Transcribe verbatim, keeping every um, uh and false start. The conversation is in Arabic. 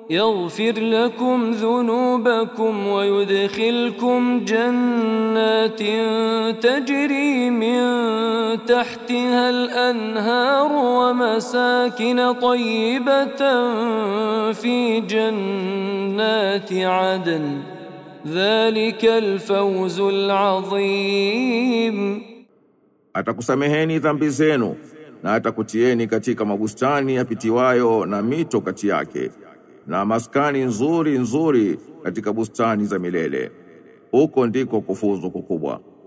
يغفر لكم ذنوبكم ويدخلكم جنات تجري من تحتها الأنهار ومساكن طيبة في جنات عدن ذلك الفوز العظيم. Atakusameheni dhambi zenu na atakutieni katika mabustani yapitiwayo na mito kati yake na maskani nzuri nzuri katika bustani za milele. Huko ndiko kufuzu kukubwa.